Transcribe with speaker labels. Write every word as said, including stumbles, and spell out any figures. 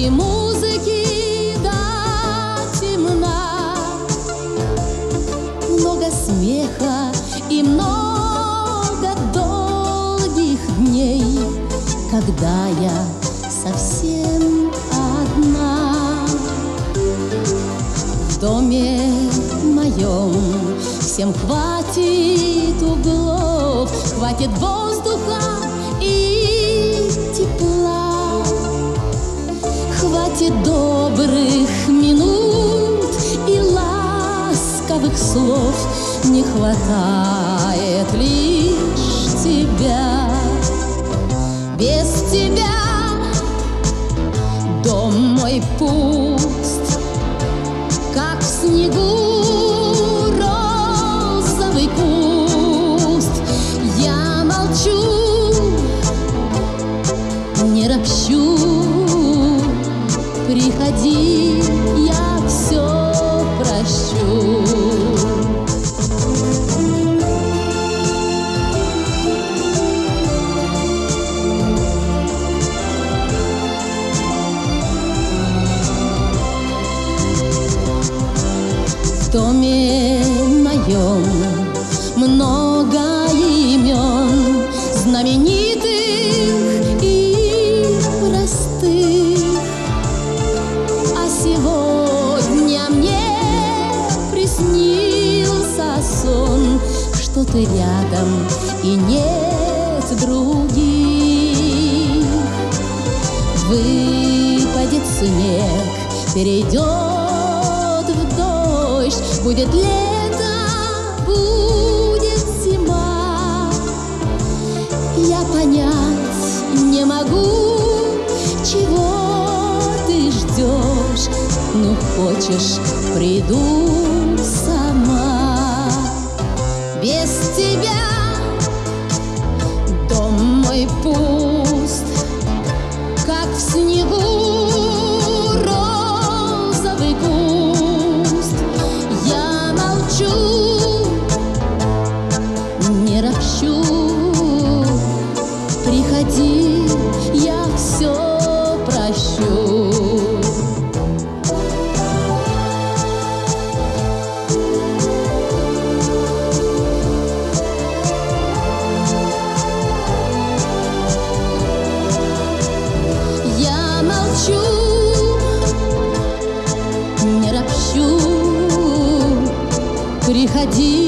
Speaker 1: и музыки до темна, много смеха и много долгих дней, когда я совсем одна. В доме моем всем хватит углов, хватит воздуха и тепла, хватит добрых минут и ласковых слов, не хватает лишь тебя. Без тебя дом мой пуст, как в снегу розовый куст. Я молчу, не ропщу, приходи, я все прощу. В доме моем много имен, знаменитых и простых. А сегодня мне приснился сон, что ты рядом и нет других. Выпадет снег, перейдет в дождь, будет лето, будет зима. Я понять не могу, чего ты ждешь, ну хочешь, приду сама. Без тебя дом мой пуст, как в снегу розовый куст. Я молчу, не ропщу, приходи, я все прощу. Я молчу, не ропщу, приходи,